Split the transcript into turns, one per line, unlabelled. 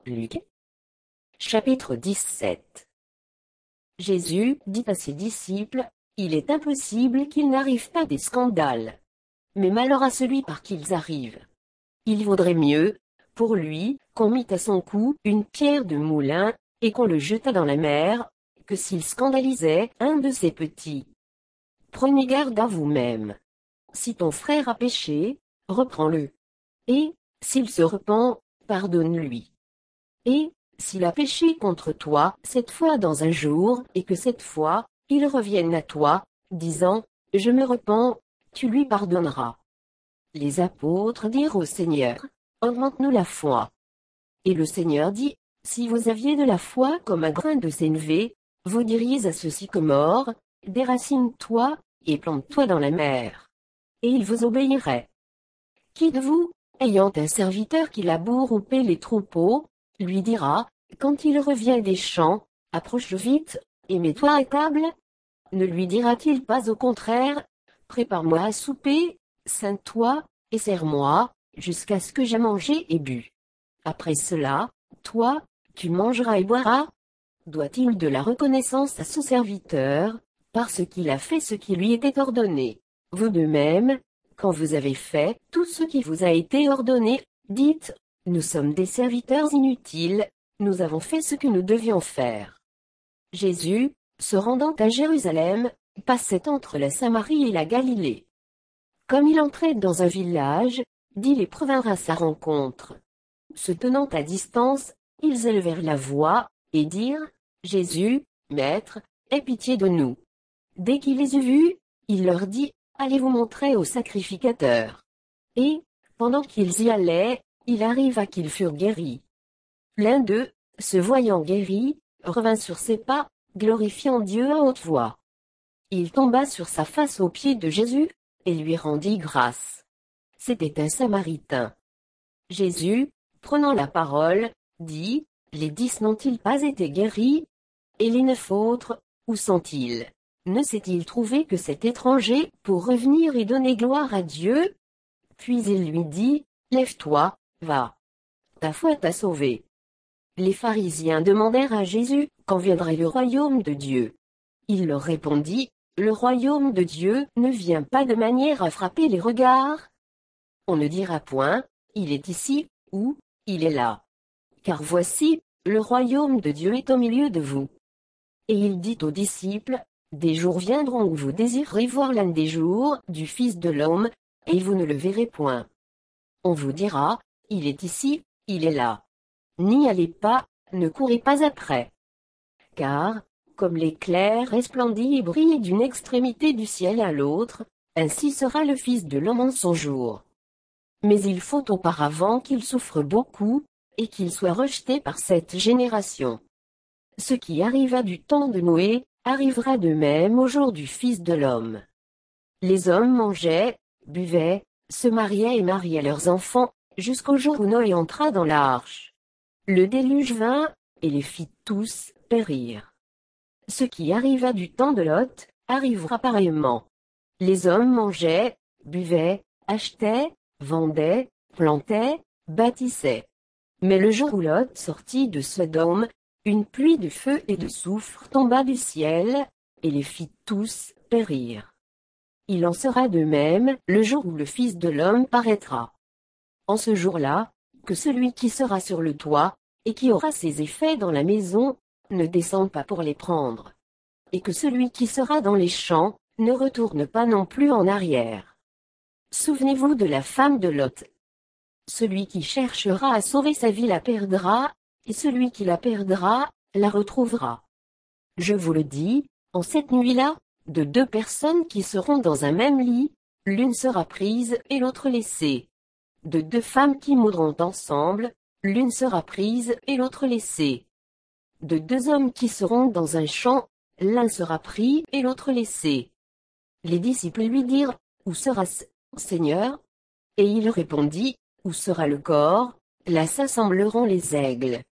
Luc, chapitre 17. Jésus dit à ses disciples, il est impossible qu'il n'arrive pas des scandales. Mais malheur à celui par qui ils arrivent. Il vaudrait mieux, pour lui, qu'on mît à son cou une pierre de moulin, et qu'on le jetât dans la mer, que s'il scandalisait un de ses petits. Prenez garde à vous-même. Si ton frère a péché, reprends-le. Et, s'il se repent, pardonne-lui. Et, s'il a péché contre toi 7 fois dans un jour, et que 7 fois, il revienne à toi, disant, je me repens, tu lui pardonneras. Les apôtres dirent au Seigneur, augmente-nous la foi. Et le Seigneur dit, si vous aviez de la foi comme un grain de sénévé, vous diriez à ce sycomore, déracine-toi, et plante-toi dans la mer. Et il vous obéirait. Qui de vous, ayant un serviteur qui laboure ou paie les troupeaux, lui dira, quand il revient des champs, approche vite, et mets-toi à table? Ne lui dira-t-il pas au contraire, prépare-moi à souper, ceins-toi, et sers-moi, jusqu'à ce que j'aie mangé et bu. Après cela, toi, tu mangeras et boiras? Doit-il de la reconnaissance à son serviteur, parce qu'il a fait ce qui lui était ordonné? Vous de même, quand vous avez fait tout ce qui vous a été ordonné, dites, nous sommes des serviteurs inutiles, nous avons fait ce que nous devions faire. Jésus, se rendant à Jérusalem, passait entre la Samarie et la Galilée. Comme il entrait dans un village, dix lépreux vinrent à sa rencontre. Se tenant à distance, ils élevèrent la voix, et dirent, Jésus, Maître, aie pitié de nous. Dès qu'il les eut vus, il leur dit, allez vous montrer au sacrificateur. Et, pendant qu'ils y allaient, il arriva qu'ils furent guéris. L'un d'eux, se voyant guéri, revint sur ses pas, glorifiant Dieu à haute voix. Il tomba sur sa face aux pieds de Jésus, et lui rendit grâce. C'était un Samaritain. Jésus, prenant la parole, dit, les 10 n'ont-ils pas été guéris? Et les 9 autres, où sont-ils? Ne s'est-il trouvé que cet étranger pour revenir et donner gloire à Dieu? Puis il lui dit, lève-toi, va. Ta foi t'a sauvé. Les pharisiens demandèrent à Jésus, quand viendrait le royaume de Dieu? Il leur répondit, le royaume de Dieu ne vient pas de manière à frapper les regards. On ne dira point, il est ici, ou, il est là. Car voici, le royaume de Dieu est au milieu de vous. Et il dit aux disciples, des jours viendront où vous désirerez voir l'un des jours du Fils de l'homme, et vous ne le verrez point. On vous dira, il est ici, il est là. N'y allez pas, ne courez pas après. Car, comme l'éclair resplendit et brille d'une extrémité du ciel à l'autre, ainsi sera le Fils de l'homme en son jour. Mais il faut auparavant qu'il souffre beaucoup, et qu'il soit rejeté par cette génération. Ce qui arriva du temps de Noé, arrivera de même au jour du Fils de l'homme. Les hommes mangeaient, buvaient, se mariaient et mariaient leurs enfants, jusqu'au jour où Noé entra dans l'arche. Le déluge vint, et les fit tous périr. Ce qui arriva du temps de Lot, arrivera pareillement. Les hommes mangeaient, buvaient, achetaient, vendaient, plantaient, bâtissaient. Mais le jour où Lot sortit de Sodome, une pluie de feu et de soufre tomba du ciel, et les fit tous périr. Il en sera de même, le jour où le Fils de l'homme paraîtra. En ce jour-là, que celui qui sera sur le toit, et qui aura ses effets dans la maison, ne descende pas pour les prendre. Et que celui qui sera dans les champs, ne retourne pas non plus en arrière. Souvenez-vous de la femme de Lot. Celui qui cherchera à sauver sa vie la perdra, et celui qui la perdra, la retrouvera. Je vous le dis, en cette nuit-là, de 2 personnes qui seront dans un même lit, l'une sera prise et l'autre laissée. De 2 femmes qui mourront ensemble, l'une sera prise et l'autre laissée. De 2 hommes qui seront dans un champ, l'un sera pris et l'autre laissé. Les disciples lui dirent, où sera-ce, Seigneur? Et il répondit, où sera le corps, là s'assembleront les aigles.